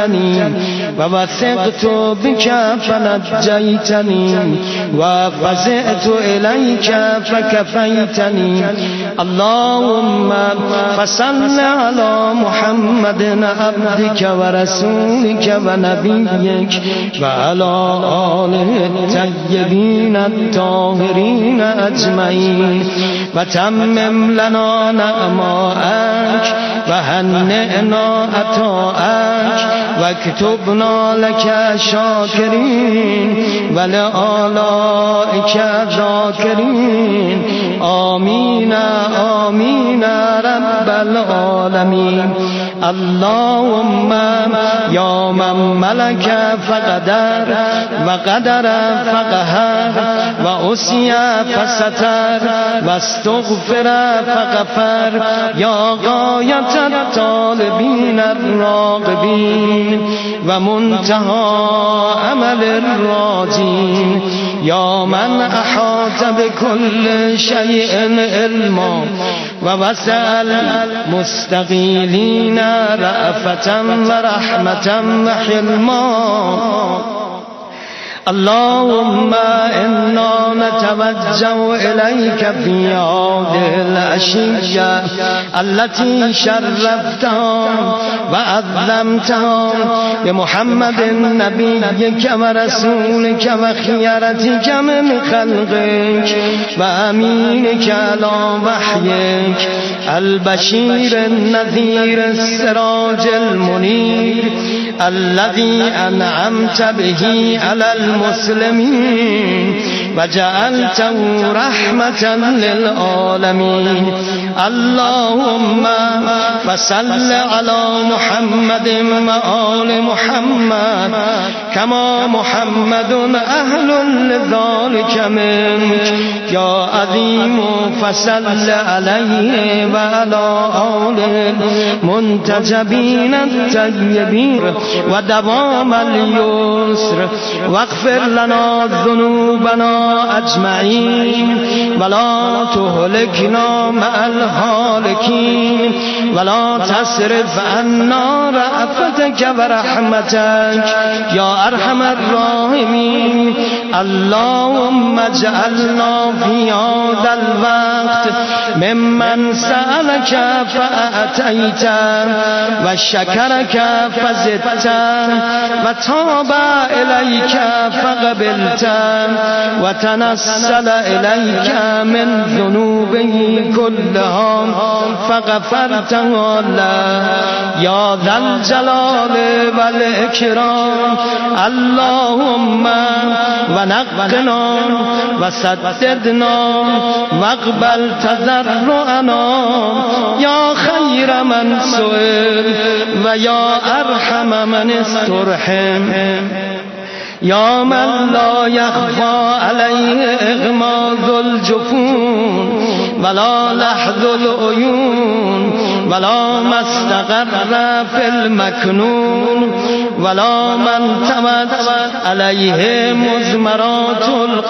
أعطيتني ووثقت بك فنجيتني وفزعت إليك فكفيتني. اللهم فصل على محمد عبدك ورسولك ونبيك وعلى آله الطيبين الطاهرين أجمعين وتمم لنا نعماءك وهنئنا عطاءك واكتبنا لك شاكرين ولآلائك ذاكرين. آمين آمين رب العالمين. اللهم يا من ملك فقدر وقدر فقهر وأسي فستر واستغفر فغفر يا غاية الطالبين الراغبين ومنتهى أمل الراجين. يا من أحاط بكل شيء علما ووسع المستغيثين رأفة ورحمة وحلما. اللهم إنا نتوجه إليك في هذه العشية التي شرفتها وعظمتها بمحمد نبيك ورسولك وخيرتك من خلقك وأمينك على وحيك البشير النذير السراج المنير الذي أنعمت به على المسلمين وجعلته رحمة للعالمين. اللهم فصل على محمد وآل محمد كما محمد أهل لذلك منك يا عظيم. فصل عليه وعلى آله المنتجبين الطيبين ودوام اليسر واغفر لنا ذنوبنا أجمعين ولا تهلكنا مع الهالكين ولا تصرف عنا رأفتك ورحمتك يا أرحم الراحمين. اللهم اجعلنا في هذا الوقت ممن سألك فأعطيت وشكرك فزدت وتاب إليك فقبلت وتنسل إليك من ذنوبه كلها فغفرتها له يا ذا الجلال والإكرام. اللهم ونقنا وسددنا واقبل تضرعنا يا خير من سئل ويا أرحم من استرحم يا من لا يخفى عليه إغماض الجفون ولا لحظ العيون ولا ما استقر في المكنون ولا من تمت عليه مزمرات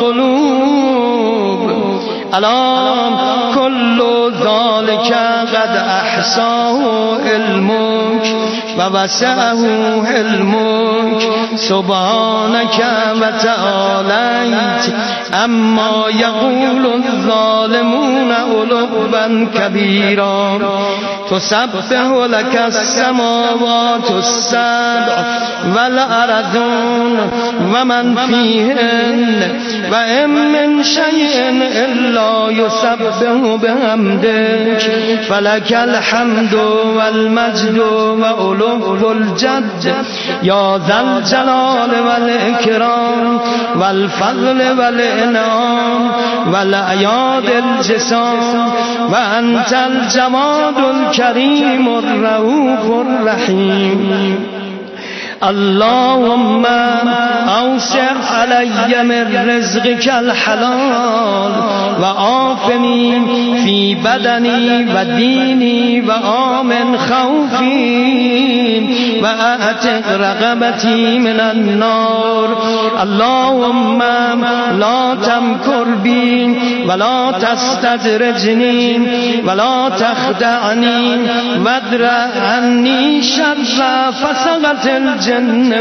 القلوب. ألا كل ذلك قد أحصاه علمك ووسعه علمك سبحانك وتعاليت أما يقول الظالمون علوا كبيرا. تسبح لك السماوات السبع والأرضون ومن فيهن وإن من شيء إلا يسبح بحمدك فلك الحمد والمجد وألوه الجد يا ذا الجلال والإكرام والفضل والإنعام والأياد الجسام وأنت الجواد الكريم الرؤوف الرحيم. اللهم أوسع علي من رزقك الحلال وعافني في بدني وديني وآمن خوفي وأعتق رغبتي من النار. اللهم لا تمكر بي ولا تستدرجني ولا تخدعني وادرأ عني شر فسقة الجن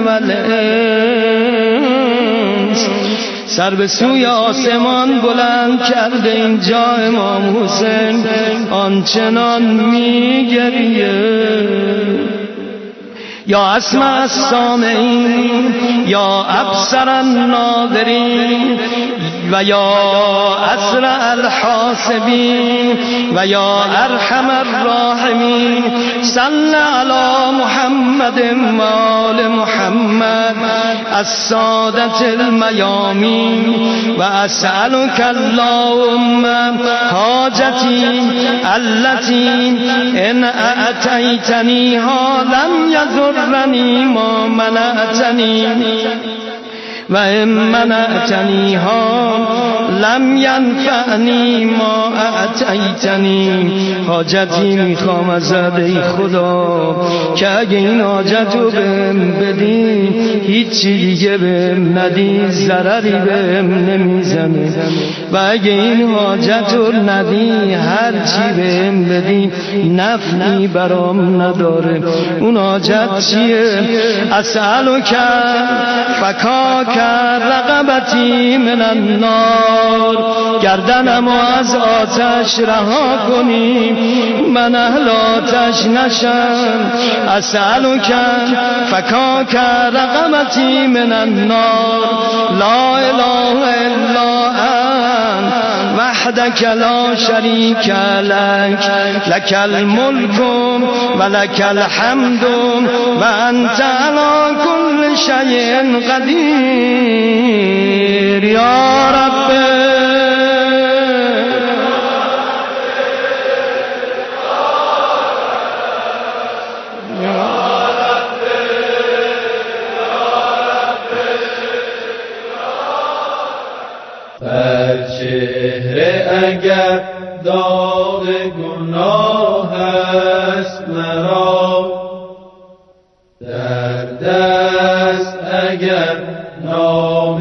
والانس. سر به سوی آسمان بلند کرده اینجا امام حسین آنچنان میگریه. یا اسمع السامعین یا ابصر الناظرین و یا اسرع الحاسبین و یا ارحم الراحمین. صل علی محمد و آل محمد السادة المیامین و اسألک اللهم حاجتی التي ان اعطیتنیها لم یضرنی ما منعتنی و ان منعتنیها لم ینفعنی ما اعطیتنی. حاجتی میخوام ازت ای خدا که اگه این حاجت رو بهم بدی هیچی دیگه بهم ندی ضرری بهم نمیزنه، و اگه این حاجت رو ندی هرچی بهم بدی نفعی برام نداره. اون حاجت چیه؟ اسألک فکاک رقبتی من النار، گردنمو از آتش رها کنی من اهل آتش نشم. اسألک فکاک رقبتی من النار لا اله الا انت وحدک لا شریک لک لک الملک و لک الحمد و انت علی کل شیء قدیر. یا رب چهره اگر داغ گناه است مرا، در دست اگر نام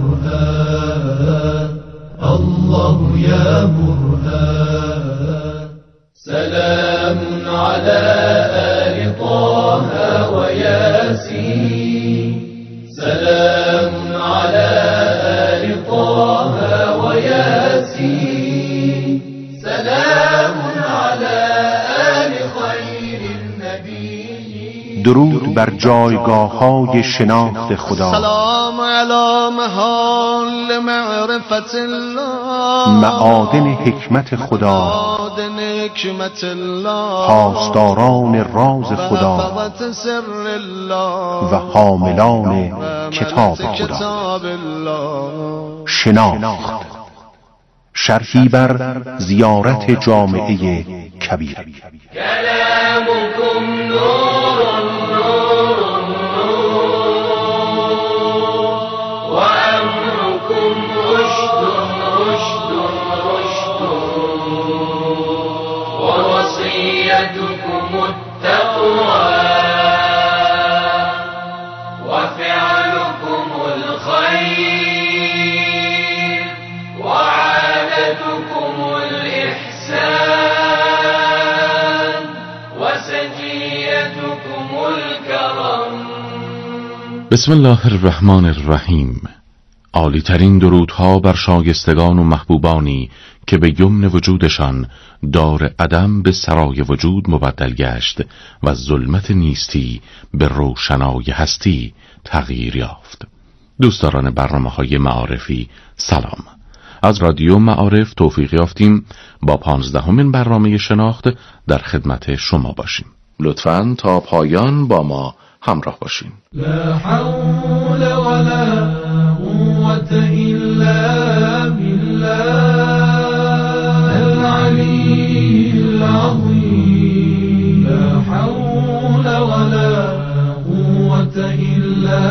الله یا برهان. سلام علی آل طه و یاسین، سلام علی آل طه و یاسین، سلام علی آل خیر النبی. درود بر جایگاه‌های شناخت خدا. سلام علی محال معرفت الله، معادن حکمت خدا، پاسداران راز خدا و حاملان کتاب خدا. شناخت، شرحی بر زیارت جامعه کبیر. کلامکم نور و امرکم رشد و وصیتکم التقوى و فعلکم الخیر و عادتکم الإحسان و سجیتکم الکرم. بسم الله الرحمن الرحیم. عالی ترین درودها بر شایستگان و محبوبانی که به یمن وجودشان دار عدم به سرای وجود مبدل گشت و ظلمت نیستی به روشنای هستی تغییر یافت. دوستداران برنامه‌های معارفی سلام. از رادیو معارف توفیق یافتیم با 15مین برنامه شناخت در خدمت شما باشیم. لطفاً تا پایان با ما همراه باشین. لا حول ولا قوة إلا بالله العلي العظيم. لا حول ولا قوة إلا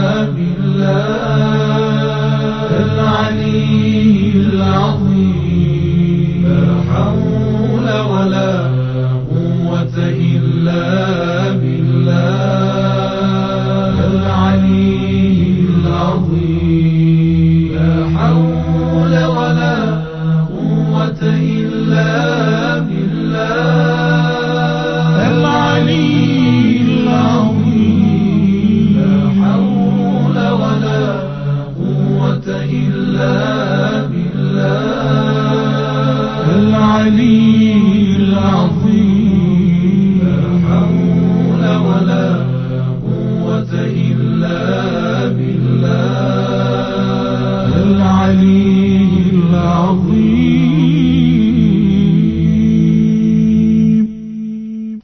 بالله العلي العظيم. لا حول ولا قوة إلا بالله العلي العظيم. لا حول ولا قوة إلا بالله العلي العظيم.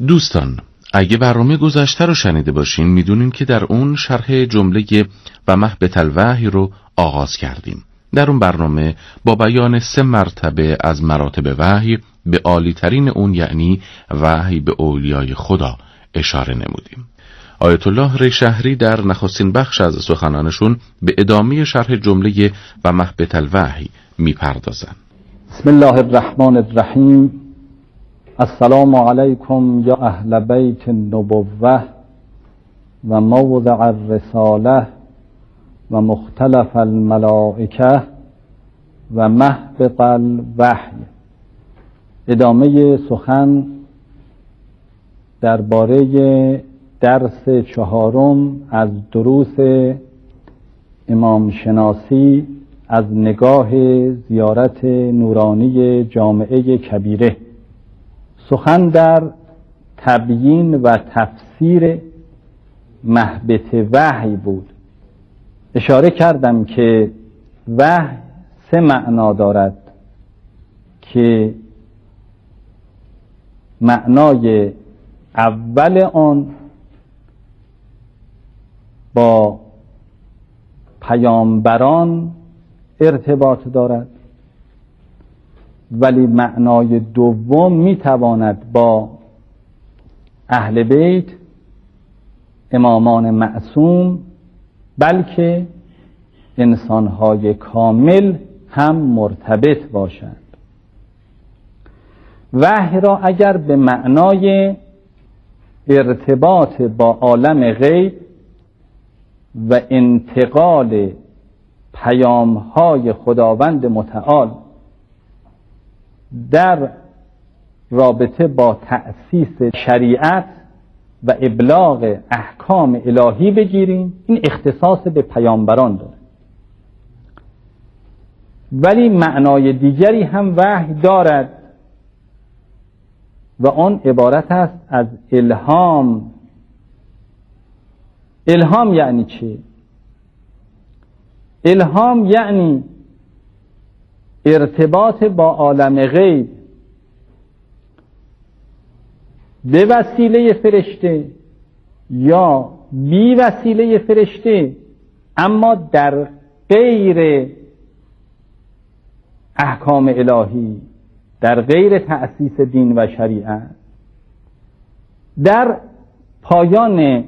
دوستان، اگه برنامه گذشته رو شنیده باشین میدونین که در اون شرح جمله و مهبط الوحی رو آغاز کردیم. در اون برنامه با بیان 3 مرتبه از مراتب وحی به عالی ترین اون، یعنی وحی به اولیای خدا، اشاره نمودیم. آیت الله ریشهری در نخستین بخش از سخنانشون به ادامه شرح جمله و مهبط الوحی میپردازن. بسم الله الرحمن الرحیم. السلام علیکم یا اهل بیت النبوة و موضع الرساله و مختلف الملائکه و مهبط الوحی. ادامه سخن درباره درس 4 از دروس امام شناسی از نگاه زیارت نورانی جامعه کبیره. سخن در تبیین و تفسیر مهبط وحی بود. اشاره کردم که وحی 3 معنا دارد که معنای اول آن با پیامبران ارتباط دارد، ولی معنای دوم میتواند با اهل بیت، امامان معصوم، بلکه انسانهای کامل هم مرتبط باشد. وحی را اگر به معنای ارتباط با عالم غیب و انتقال پیام‌های خداوند متعال در رابطه با تأسیس شریعت و ابلاغ احکام الهی بگیریم، این اختصاص به پیامبران داره. ولی معنای دیگری هم وحی دارد و آن عبارت است از الهام. الهام یعنی چه؟ الهام یعنی ارتباط با عالم غیب به وسیله فرشته یا بی وسیله فرشته، اما در غیر احکام الهی، در غیر تأسیس دین و شریعت. در پایان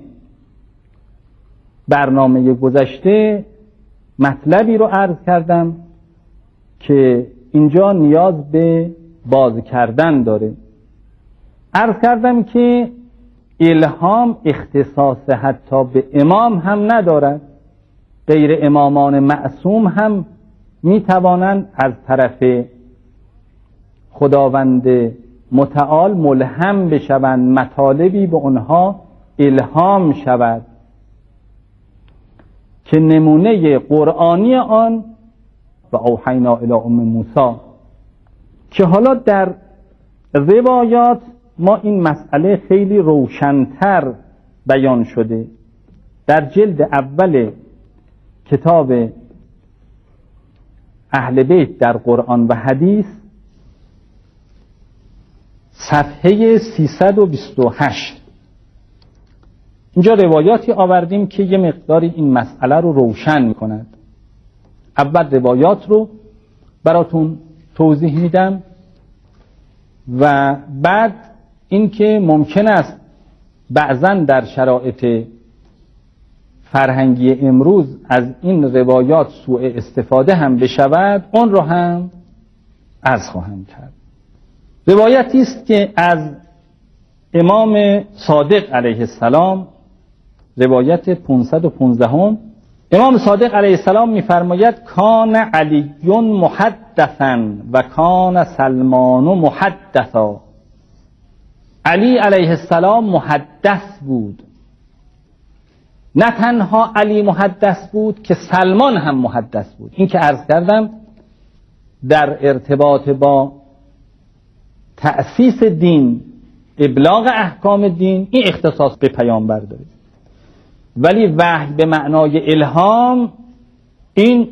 برنامه گذشته مطلبی رو عرض کردم که اینجا نیاز به باز کردن داره. عرض کردم که الهام اختصاص حتی به امام هم ندارد. غیر امامان معصوم هم می توانند از طرف خداوند متعال ملهم بشوند، مطالبی به آنها الهام شود که نمونه قرآنی آن و اوحینا الی ام موسی، که حالا در روایات ما این مسئله خیلی روشن‌تر بیان شده. در جلد اول کتاب اهل بیت در قرآن و حدیث صفحه 328 اینجا روایاتی آوردیم که یه مقداری این مسئله رو روشن می‌کند. اول روایات رو براتون توضیح میدم و بعد اینکه ممکن است بعضاً در شرایط فرهنگی امروز از این روایات سوء استفاده هم بشود، اون رو هم عرض خواهم کرد. روایتی است که از امام صادق علیه السلام، روایت 515 امام صادق علیه السلام می‌فرماید کان علی محدثا و کان سلمان محدثا. علی علیه السلام محدث بود. نه تنها علی محدث بود که سلمان هم محدث بود. این که عرض کردم در ارتباط با تأسیس دین، ابلاغ احکام دین، این اختصاص به پیامبر داره. ولی وحی به معنای الهام این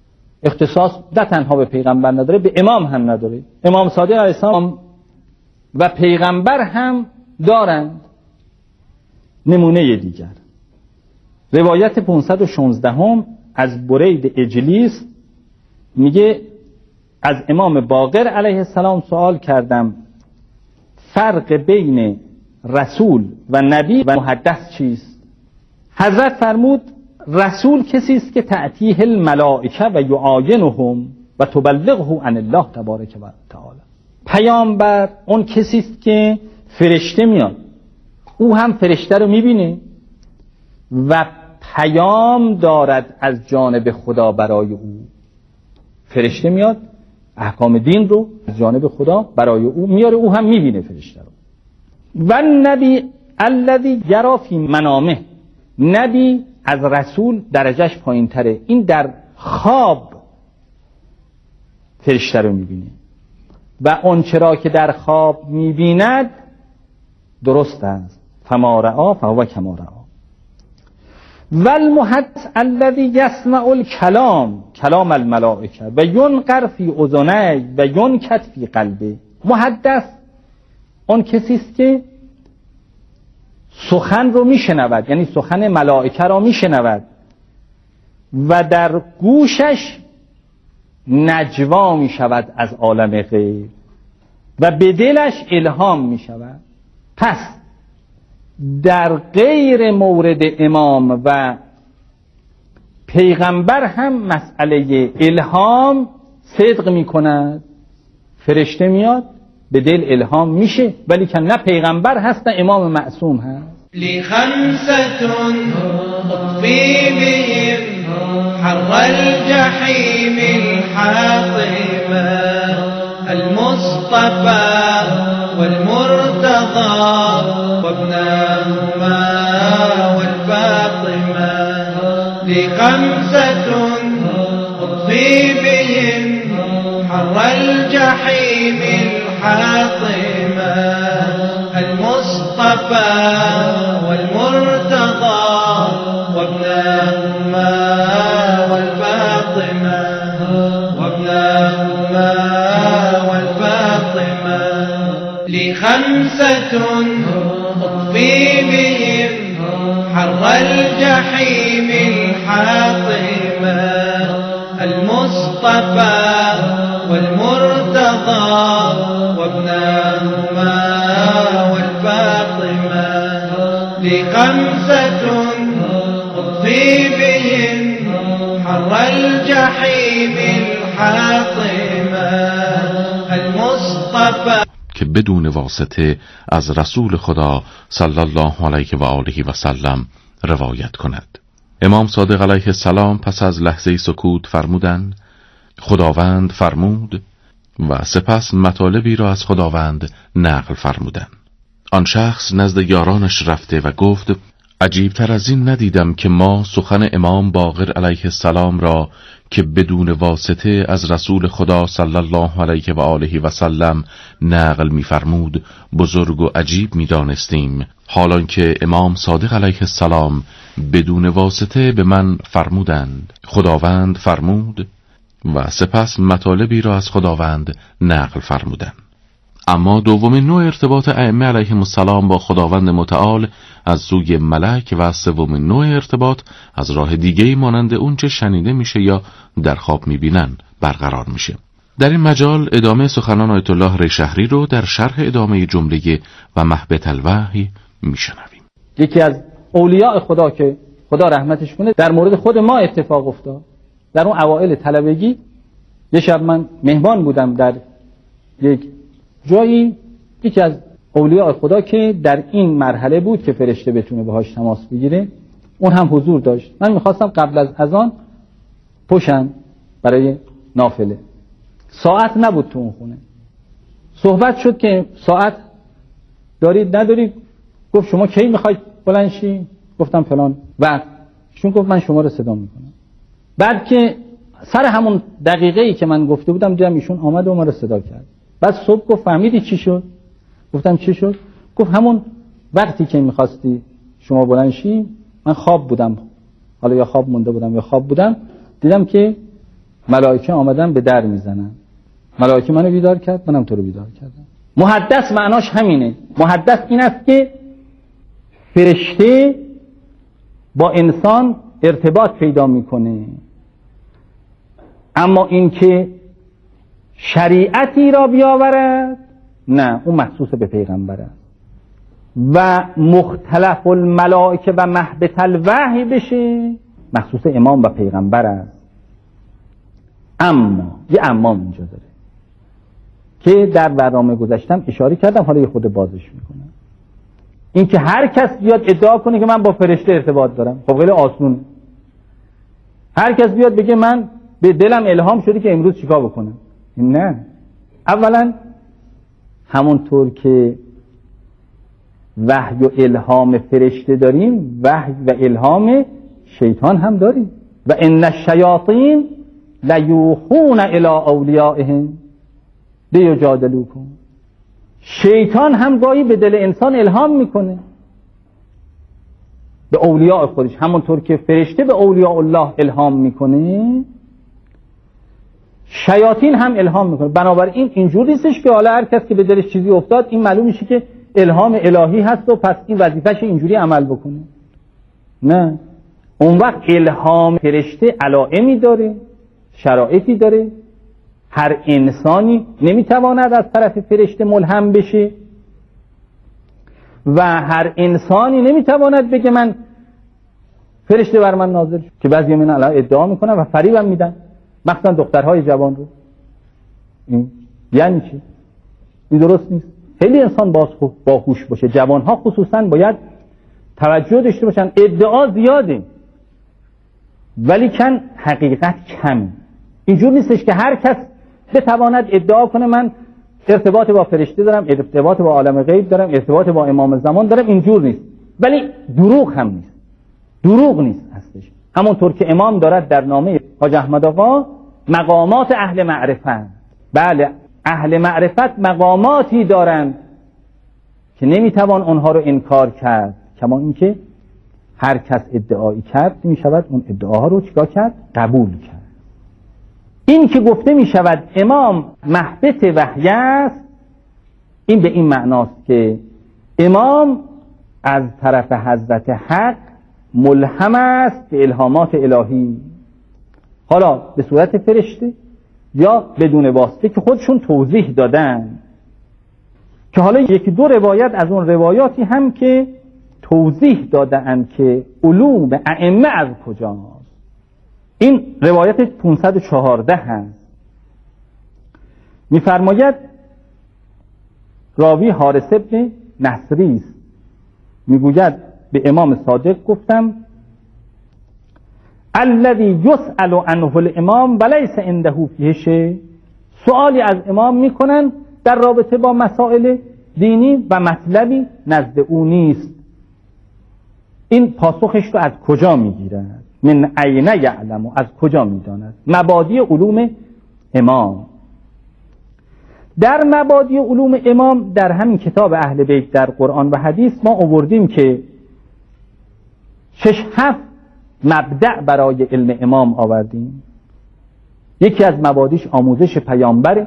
اختصاص نه تنها به پیغمبر نداره، به امام هم نداره. امام صادق علیه السلام و پیغمبر هم دارند. نمونه دیگر روایت 516 از برید اجلیس میگه از امام باقر علیه السلام سوال کردم فرق بین رسول و نبی و محدث چیست؟ حضرت فرمود رسول کسی است که تأتیه الملائکه و یعاینهم و تبلغه عن الله تبارک و تعالی. پیامبر اون کسی است که فرشته میاد، او هم فرشته رو میبینه و پیام دارد از جانب خدا برای او. فرشته میاد احکام دین رو از جانب خدا برای او میاره، او هم میبینه فرشته رو. و نبی الذی یرا فی منامه، نبی از رسول درجهش پایین تره، این در خواب فرشته رو میبینه و اون چرا که در خواب میبیند درست است. فما رعا فهو کما رعا. و المحدث الذی یسمع الکلام کلام الملائکه و ینقر فی اذنی و ینکت فی قلبه. محدث اون کسی است که سخن رو میشنود، یعنی سخن ملائکه را میشنود و در گوشش نجوا میشود از عالم غیب و به دلش الهام میشود. پس در غیر مورد امام و پیغمبر هم مسئله الهام صدق میکند. فرشته میاد به دل الهام میشه، ولی که نه پیغمبر هست نه امام معصوم هست. لخمسة اطفي بهم حر الجحيم الحاطمة المصطفى والمرتضى وابنهما والفاطمة. لخمسة اطفي بهم حر الجحيم الحاطمة المصطفى والمرتضى وابنهما والفاطمة وابنهما والفاطمة. لخمسة اطفي بهم حر الجحيم الحاطمة المصطفى والمرتضى وابنهما والفاطمة. لخمسة اطفي بهم حر الجحيم الحاطمة المصطفى، که بدون واسطه از رسول خدا صلی الله علیه و آله و سلم روایت کند. امام صادق علیه السلام پس از لحظه سکوت فرمودند خداوند فرمود و سپس مطالبی را از خداوند نقل فرمودند. آن شخص نزد یارانش رفته و گفت عجیبتر از این ندیدم که ما سخن امام باقر علیه السلام را که بدون واسطه از رسول خدا صلی الله علیه و آله و سلم نقل می‌فرمود بزرگ و عجیب می‌دانستیم، حالان که امام صادق علیه السلام بدون واسطه به من فرمودند خداوند فرمود و سپس مطالبی را از خداوند نقل فرمودند. اما دومین نوع ارتباط ائمه علیهم السلام با خداوند متعال از سوی ملک و سومین نوع ارتباط از راه دیگه‌ای مانند اون چه شنیده میشه یا در خواب میبینن برقرار میشه. در این مجال ادامه سخنان آیت الله ریشهری رو در شرح ادامه جمله و مهبط الوحی میشنویم. یکی از اولیاء خدا که خدا رحمتش کنه در مورد خود ما اتفاق افتاد. در اون اوائل طلبگی یه شب من مهمان بودم در یک جایی، یکی از اولیاء خدا که در این مرحله بود که فرشته بتونه باهاش تماس بگیره اون هم حضور داشت. من میخواستم قبل از اذان پشن برای نافله، ساعت نبود تو اون خونه. صحبت شد که ساعت دارید ندارید، گفت شما کی میخواید بلند شی؟ گفتم فلان وقت. چون گفت من شما رو صدا میکنم. بعد که سر همون دقیقه‌ای که من گفته بودم دیدم ایشون آمد و ما رو صدا کرد. بعد صبح گفت فهمیدی چی شد؟ گفتم چی شد؟ گفت همون وقتی که میخواستی شما بلند شی من خواب بودم، حالا یا خواب مونده بودم یا خواب بودم، دیدم که ملائکه آمدن به در میزنن. ملائکه منو بیدار کرد، منم تو رو بیدار کردم. محدث معناش همینه. محدث این است که فرشته با انسان ارتباط پیدا میکنه، اما این که شریعتی را بیاورد نه، اون مخصوص به پیغمبر است. و مختلف الملائکه و مهبط الوحی بشه مخصوص امام و پیغمبر است. اما یه اما اینجا داره که در برنامه گذاشتم اشاره کردم، حالا یه خود بازش میکنم. این که هر کس بیاد ادعا کنه که من با فرشته ارتباط دارم، خب خیلی آسون. هر کس بیاد بگه من به دلم الهام شده که امروز چیکار بکنم. نه، اولا همونطور که وحی و الهام فرشته داریم، وحی و الهام شیطان هم داریم. و ان الشیاطین لیوحون الی اولیائهم لیجادلوکم. شیطان هم گاهی به دل انسان الهام میکنه، به اولیاء خودش، همونطور که فرشته به اولیاء الله الهام میکنه، شیاطین هم الهام میکنه. بنابراین اینجور نیستش که حالا هر کس که به دلش چیزی افتاد این معلوم میشه که الهام الهی هست و پس این وظیفه‌ش اینجوری عمل بکنه. نه، اون وقت الهام فرشته علائمی داره، شرایطی داره. هر انسانی نمیتواند از طرف فرشته ملهم بشه و هر انسانی نمیتواند بگه من فرشته بر من نازل شد، که بعضی من الان ادعا میکنن و فریبم میدن، مخصوصا دخترهای جوان رو. این یعنی چی؟ این درست نیست. خیلی انسان باهوش باشه، جوانها خصوصا باید توجه داشته باشن. ادعا زیاده ولی کن حقیقت کم. اینجور نیستش که هر کس بتواند ادعا کنه من ارتباط با فرشته دارم، ارتباط با عالم غیب دارم، ارتباط با امام زمان دارم. اینجور نیست، ولی دروغ هم نیست. دروغ نیست هستش. همونطور که امام دارد در نامه حاج احمد آقا مقامات اهل معرفت. بله، اهل معرفت مقاماتی دارند که نمیتوان اونها رو انکار کرد، کما اینکه هر کس ادعایی کرد میشود اون ادعاها رو چیکار کرد؟ قبول کرد. این که گفته میشود امام مهبط وحی است، این به این معناست که امام از طرف حضرت حق ملهم است به الهامات الهی، حالا به صورت فرشته یا بدون واسطه که خودشون توضیح دادن، که حالا یکی دو روایت از اون روایاتی هم که توضیح دادن که علوم ائمه از کجاست. این روایت 514 هست. میفرماید راوی حارث ابن نصری است، میگوید به امام صادق گفتم الذی یسأل عنه الامام وليس عنده فیه شیء. سوالی از امام میکنن در رابطه با مسائل دینی و مطلبی نزد او نیست. این پاسخش رو از کجا میگیرد؟ من عین یعلم، از کجا میداند؟ مبادی علوم امام. در مبادی علوم امام در همین کتاب اهل بیت در قرآن و حدیث ما آوردیم که 6-7 مبدأ برای علم امام آوردیم. یکی از مبادیش آموزش پیامبره،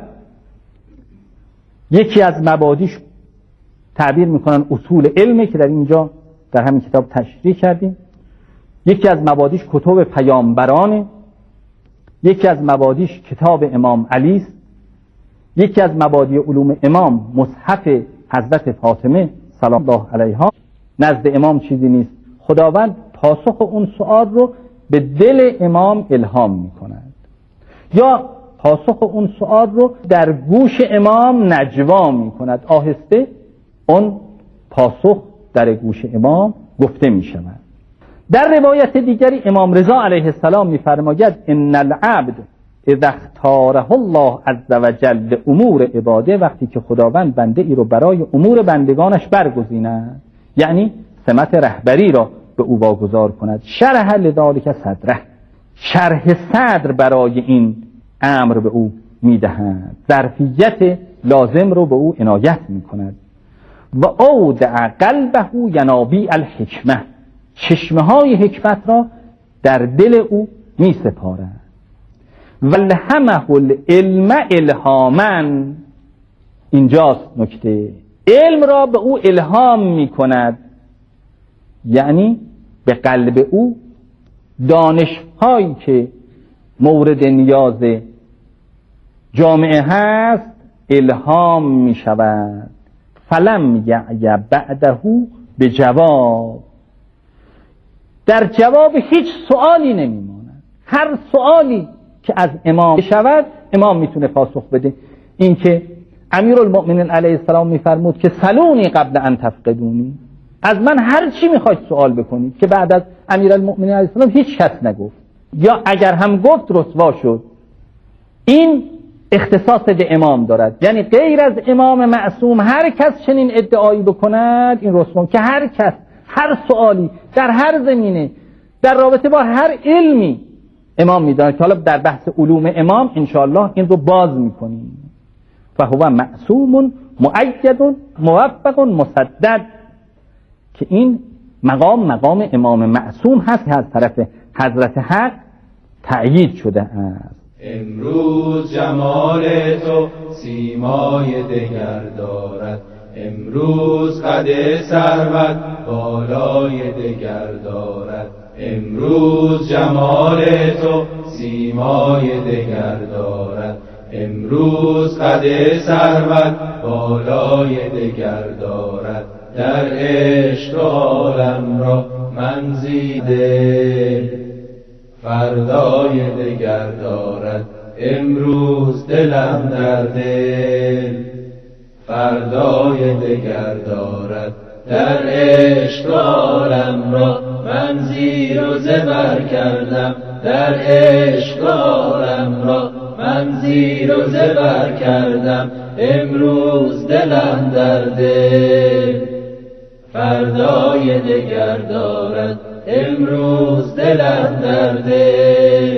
یکی از مبادیش تعبیر میکنن اصول علمه که در اینجا در همین کتاب تشریح کردیم، یکی از مبادیش کتب پیامبرانه، یکی از مبادیش کتاب امام علی است، یکی از مبادی علوم امام مصحف حضرت فاطمه سلام الله علیها. نزد امام چیزی نیست، خداوند پاسخ اون سؤال رو به دل امام الهام میکند، یا پاسخ اون سؤال رو در گوش امام نجوا میکند، آهسته اون پاسخ در گوش امام گفته میشود. در روایت دیگری امام رضا علیه السلام میفرماید ان العبد اذا اختاره الله عز وجل امور عباده، وقتی که خداوند بنده ای رو برای امور بندگانش برگزیند، یعنی سمت رهبری را به او واگذار کند، شرح لذالک صدره، شرح صدر برای این امر به او میدهند، ظرفیت لازم رو به او عنایت میکند. و اودع قلبه ینابیع الحکمه، چشمه های حکمت را در دل او می سپارد. والهمه العلم الهاما، اینجاست نکته. علم را به او الهام می کند، یعنی به قلب او دانش‌هایی که مورد نیاز جامعه هست الهام می شود. فلم یعی بعده به جواب، در جواب هیچ سوالی نمی ماند. هر سوالی که از امام شود امام میتونه پاسخ بده. این که امیرالمؤمنین علیه السلام میفرمود که سلونی قبل ان تفقدونی، از من هر چی میخواید سوال بکنید، که بعد از امیرالمؤمنین علیه السلام هیچ کس نگفت، یا اگر هم گفت رسوا شد. این اختصاص به امام دارد، یعنی غیر از امام معصوم هر کس چنین ادعایی بکند این رسوا، که هر کس هر سوالی در هر زمینه در رابطه با هر علمی امام میداند، که حالا در بحث علوم امام انشاءالله این رو باز میکنیم. فهو معصوم مؤید موفق مسدد، که این مقام امام معصوم هست که از طرف حضرت حق تأیید شده است. امروز جمال تو سیمای دگر دارد، امروز قد ثروت بالای دگر دارد، امروز جمال تو سیمای دگر دارد، امروز قد ثروت بالای دگر دارد. در عشق عالم را منزیده فردای دگر دارد، امروز دلم در دل فردای دگر دارد. در عشق عالم را من زیر و زبر کردم، در عشق عالم را من زیر و زبر کردم، امروز دلم در دل فردای دگر دارد، امروز دلم در دل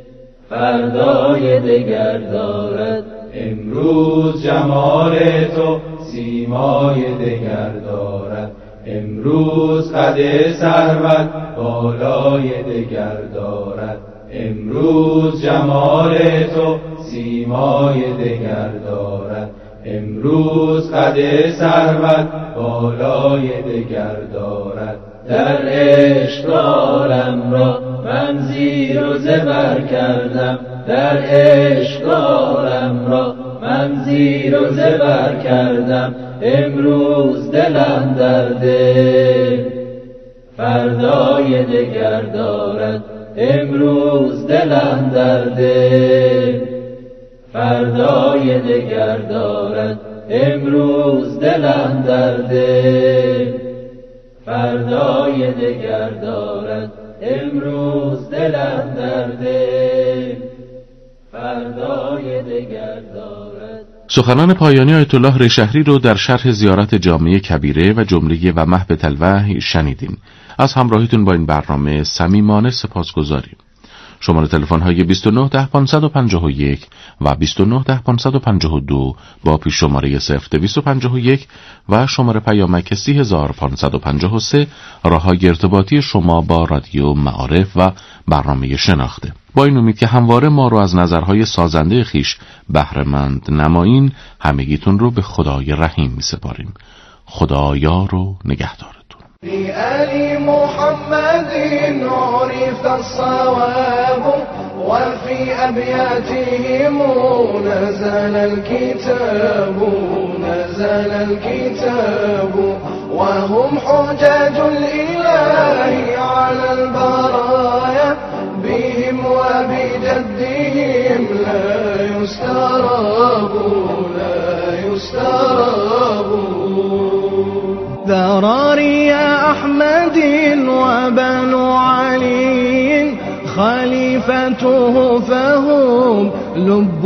فردای دگر دارد. امروز جمال تو سیمای دگر دارد، امروز قد ثروت بالای دگر دارد، امروز جمال تو سیمای دگر دارد، امروز قد ثروت بالای دگر دارد. در عشق عالم را من زیر و زبر کردم، در عشق عالم را من زیر و زبر کردم، امروز دلم در دل فردای دگر دارد، امروز دلم در دل فردای دگر دارد، امروز دلم در دل فردای دگر دارد، امروز دلم در دل فردای دگر دارد. سخنان پایانی آیت الله ریشهری رو در شرح زیارت جامعه کبیره و جمله و مهبط الوحی شنیدین. از همراهیتون با این برنامه صمیمانه سپاسگزاریم. شماره تلفن های 29 10 551 و 29 10 552 با پیش شماره 0251 و شماره پیامک 30553 راههای ارتباطی شما با رادیو معارف و برنامه شناخته. با این امید که همواره ما رو از نظرهای سازنده خیش بهره‌مند نمایین، همگیتون رو به خدای رحیم می سپاریم. خدا یار و نگهدارتون. لآل محمد عرف الصواب وفي أبياتهم نزل الكتاب وهم حجاج الإله على البرايا بهم وبجدهم لا يستراب ذراري أحمد وبنو علي خليفته فهم لب